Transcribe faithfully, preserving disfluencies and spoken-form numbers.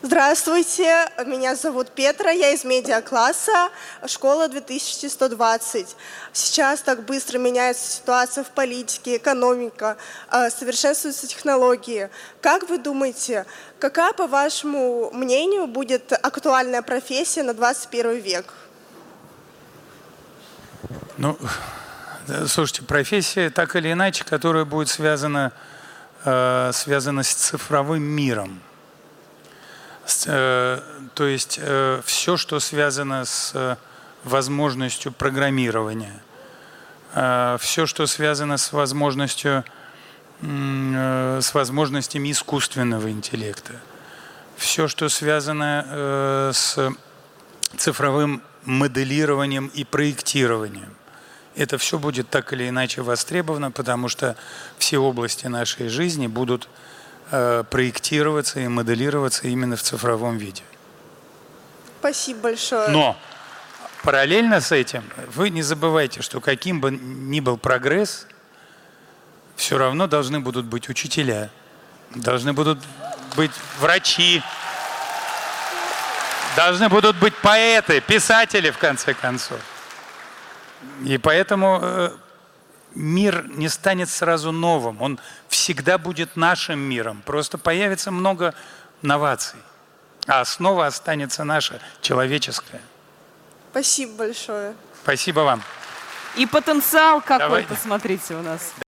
Здравствуйте, меня зовут Петра, я из медиакласса, школа две тысячи сто двадцать. Сейчас так быстро меняется ситуация в политике, экономика, совершенствуются технологии. Как вы думаете, какая, по вашему мнению, будет актуальная профессия на двадцать первый век? Ну, слушайте, профессия так или иначе, которая будет связана, э, связана с цифровым миром. С, э, то есть э, все, что связано с э, возможностью программирования, э, все, что связано с возможностью, э, с возможностями искусственного интеллекта, все, что связано э, с цифровым моделированием и проектированием. Это все будет так или иначе востребовано, потому что все области нашей жизни будут э, проектироваться и моделироваться именно в цифровом виде. Спасибо большое. Но параллельно с этим вы не забывайте, что каким бы ни был прогресс, все равно должны будут быть учителя, должны будут быть врачи, должны будут быть поэты, писатели, в конце концов. И поэтому э, мир не станет сразу новым, он всегда будет нашим миром. Просто появится много новаций, а основа останется наша, человеческая. Спасибо большое. Спасибо вам. И потенциал какой, Давай. посмотрите у нас.